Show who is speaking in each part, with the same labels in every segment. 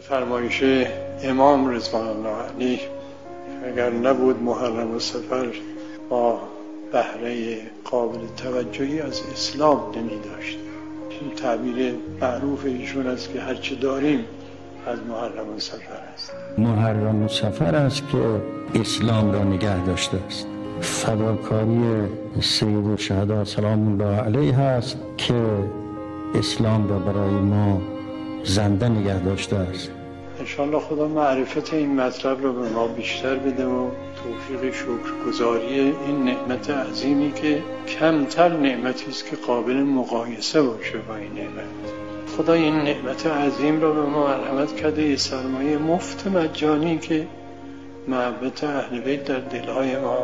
Speaker 1: فرمایش امام رضوان الله علیه اگر نبود محرم و صفر با بهره قابل توجهی از اسلام نمی داشت. این تعبیر معروف ایشون است که هرچه داریم از محرم و صفر است.
Speaker 2: محرم و صفر است که اسلام را نگه داشته است. فداکاری سید الشهدا سلام الله علیه است که اسلام را برای ما زنده نگه داشته است.
Speaker 1: انشاءالله خدا معرفت این مطلب رو به ما بیشتر بده و توفیق شکرگزاری این نعمت عظیمی که کمتر نعمتی است که قابل مقایسه باشه با این نعمت. خدا این نعمت عظیم رو به ما مرحمت کرده، یه سرمایه مفت مجانی که محبت اهل بیت در دلهای ما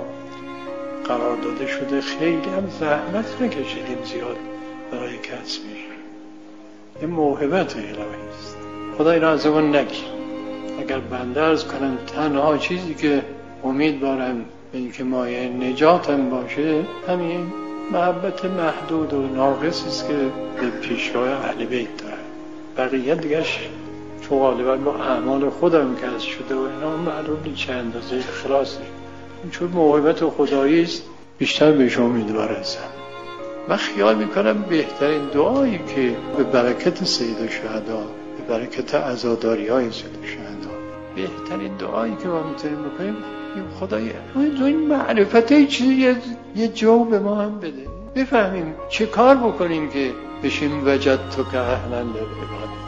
Speaker 1: قرار داده شده. خیلی هم زحمت نکشیدیم زیاد برای کسبش. این موهبت الهی است. خدا این از ما نگیر. اگر بنده عرض کنم تنها چیزی که امیدوارم به اینکه مایه نجاتم باشه همین محبت محدود و ناقصی است که به پیشوای اهل بیت دارم. بقیه دیگه‌اش چون غالبا با اعمال خودم کسب شده و اینا معلوم نیست چه اندازه خلاصه. چون موهبت خدایی است بیشتر بهش امیدوار هستم. من خیال میکنم بهترین دعایی که به برکت سید الشهدا، به برکت عزاداری های سید الشهدا، بهترین دعایی که ما میتونیم بکنیم خدای این معرفت چیزی یه جو به ما هم بده، بفهمیم چه کار بکنیم که بشیم وجدت که اهلا للعبادت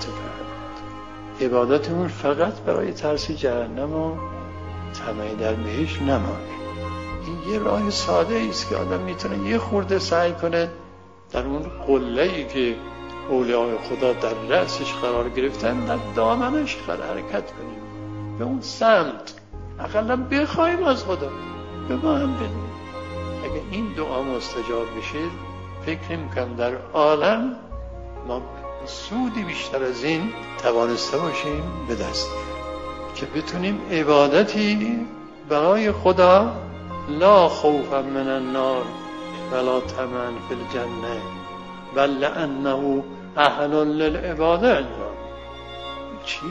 Speaker 1: فقط. عبادتمون فقط برای ترس جهنم و طمع در بهشت نمانه. این یه راه ساده است که آدم میتونه یه خورده سعی کنه در اون قله‌ای که اولیاء خدا در رأسش قرار گرفتن در دامنش حرکت کنیم، به اون سمت اقلا بخوایم از خدا به ما هم بده. اگه این دعا مستجاب بشه فکر میکنم در عالم ما سودی بیشتر از این توانسته باشیم به دست که بتونیم عبادتی برای خدا لا خوفا من النار ولا طمعا فی الجنه بل لانه اهل للعباده انجام. چیزی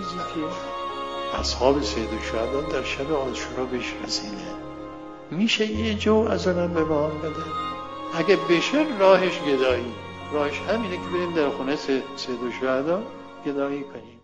Speaker 1: که اصحاب سید الشهدا در شب عاشورا بهش رسیده میشه یه جو از اونم به ما بده. اگه بشه راهش گدایی، راهش همینه که بریم در خونه سید الشهدا گدایی کنیم.